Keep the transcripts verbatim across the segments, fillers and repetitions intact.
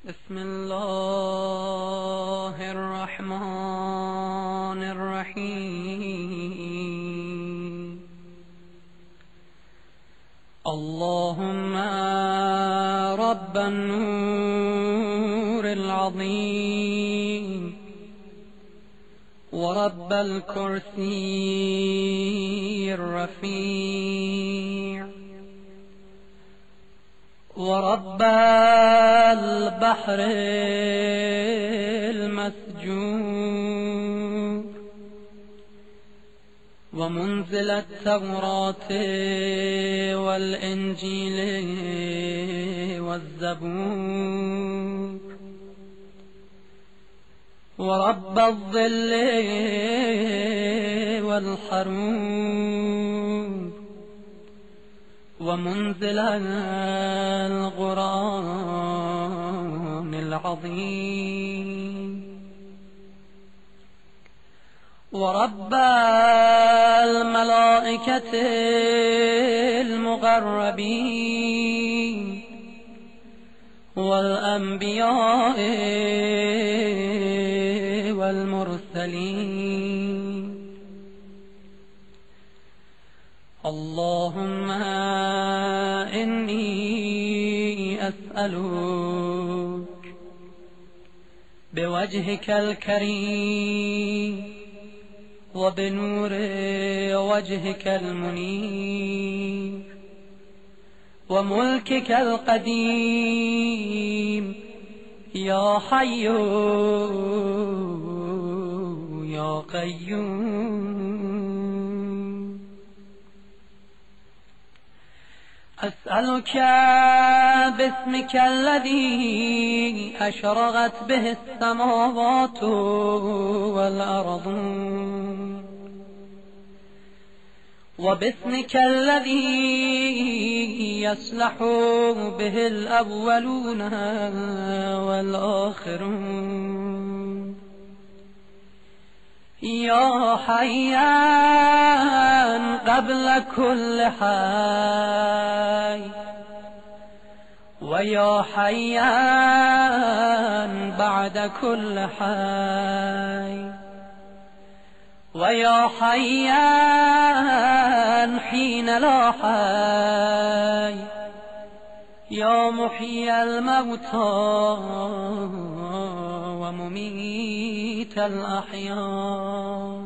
بسم الله الرحمن الرحيم. اللهم رب النور العظيم ورب الكرسي الرفيع ورب البحر المسجور ومنزل التوراة والإنجيل والزبور ورب الظل والحرور ومنزل القرآن العظيم ورب الملائكة المقربين والأنبياء والمرسلين. اللهم إني أسألك بوجهك الكريم وبنور وجهك المنير وملكك القديم يا حي يا قيوم، أسألك باسمك الذي أشرقت به السماوات والأرض وباسمك الذي يصلح به الأولون والآخرون يا حيان قبل كل حي ويا حيان بعد كل حي ويا حيان حين لا حي يا محيي الموتى ومميت الأحياء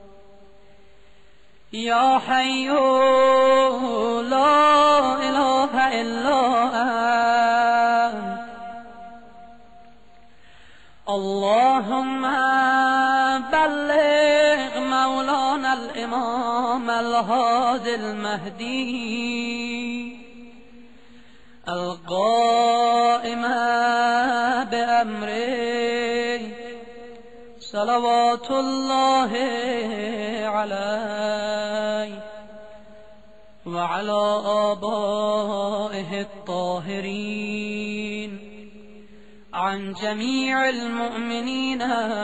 يا حي لا إله إلا أنت. اللهم بلغ مولانا الإمام الهادي المهدي القائم بأمره صلوات الله عليه وعلى آبائه الطاهرين عن جميع المؤمنين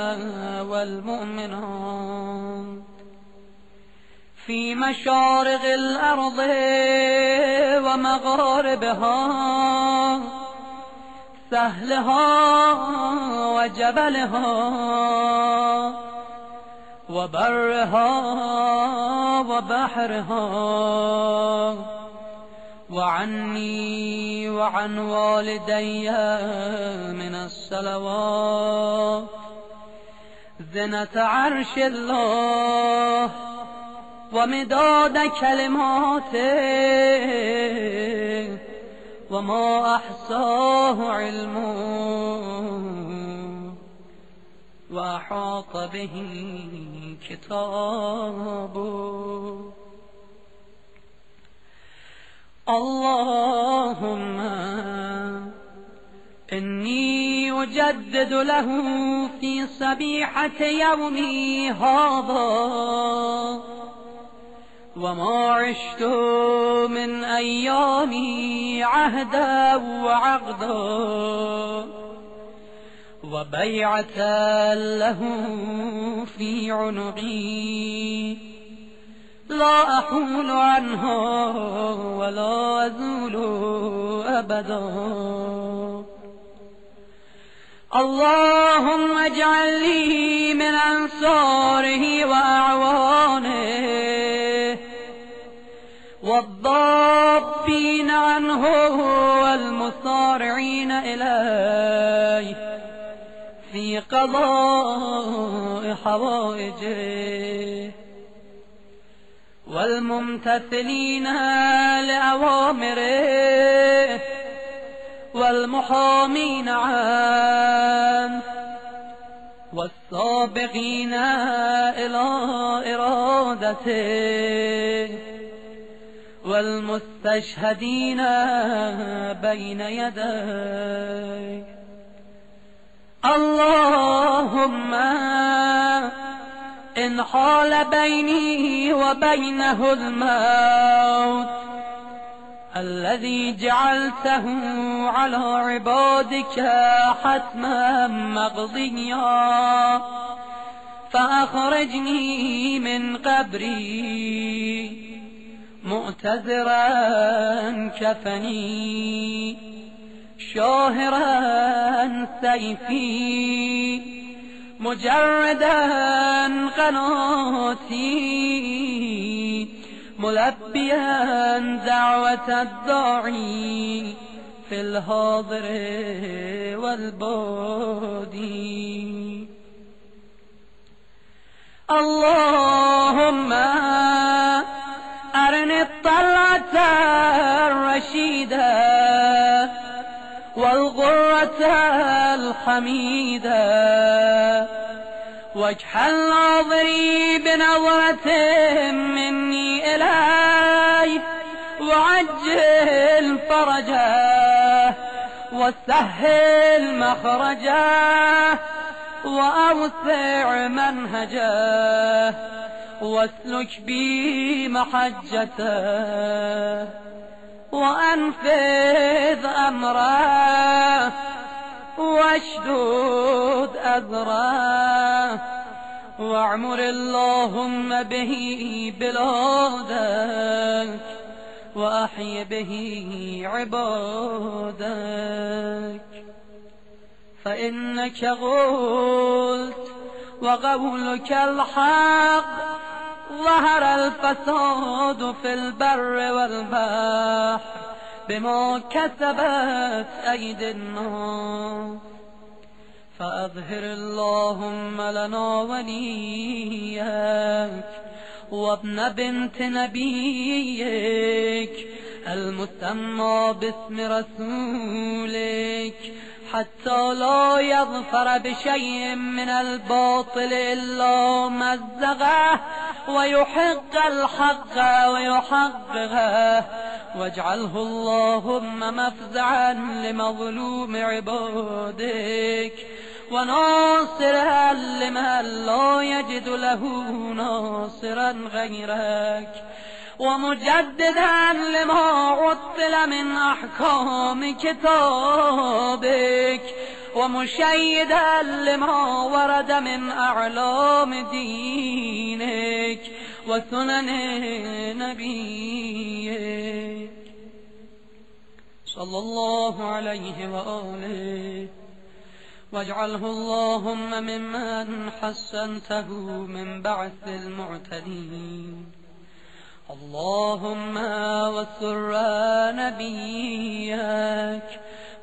والمؤمنات في مشارق الأرض ومغاربها سهلها وجبلها وبرها وبحرها وعني وعن والدي من الصلوات زنة عرش الله ومداد كلماته وما أحصاه علمه وأحاط به كتابه. اللهم إني أجدد له في صبيحة يومي هذا وما عشت من أيامي عهدا وعقدا وبيعة له في عنقي لا أحول عنها ولا أزول أبدا. اللهم اجعل لي من أنصاره وأعوانه والضابين عنه والمصارعين إليه في قضاء حوائجه والممتثلين لأوامره والمحامين عنه والسابقين إلى إرادته والمستشهدين بين يديه. اللهم إن حال بيني وبينه الموت الذي جعلته على عبادك حتما مقضيا فأخرجني من قبري مؤتذرا كفني شاهرا سيفي مجردا قناتي ملبيا دعوة الداعي في الحاضر والبادي. اللهم أرني الطلعة الرشيدة والغرة الحميدة واجعل ناظري بنظرة مني إليه وعجل فرجه وسهل مخرجه وأوسع منهجه واسلك بي محجته وأنفذ أمره واشدد أذره واعمر اللهم به بلادك وأحي به عبادك. فإنك قلت وقولك الحق ظهر الفساد في البر والبحر بما كسبت أيدي الناس فأظهر اللهم لنا وليك وابن بنت نبيك المسمى باسم رسولك حتى لا يظفر بشيء من الباطل إلا مزغه ويحق الحق ويحققه واجعله اللهم مفزعا لمظلوم عبادك وناصرا لمن لا يجد له ناصرا غيرك ومجددا لما عطل من أحكام كتابك ومشيدا لما ورد من أعلام دينك وسنن نبيك صلى الله عليه وآله واجعله اللهم ممن حسنته من بعث المعتدين. اللهم وسر نبيك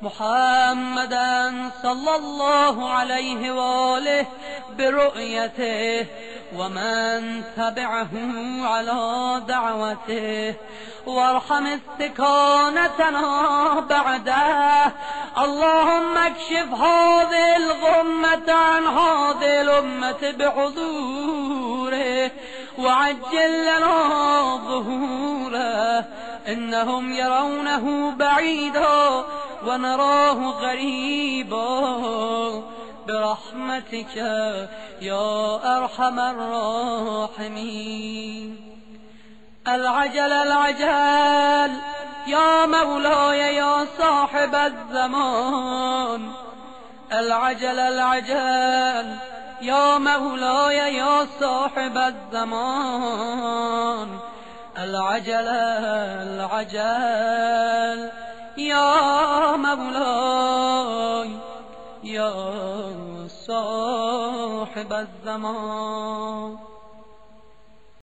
محمدا صلى الله عليه وآله برؤيته ومن تبعه على دعوته وارحم استكانتنا بعده. اللهم اكشف هذه الغمة عن هذه الأمة بحضوره وعجل لنا ظهوره إنهم يرونه بعيدا ونراه غريبا برحمتك يا أرحم الراحمين. العجل العجل يا مولاي يا صاحب الزمان العجل العجل يا مولاي يا صاحب الزمان العجل العجل يا مولاي یا صاحب الزمان.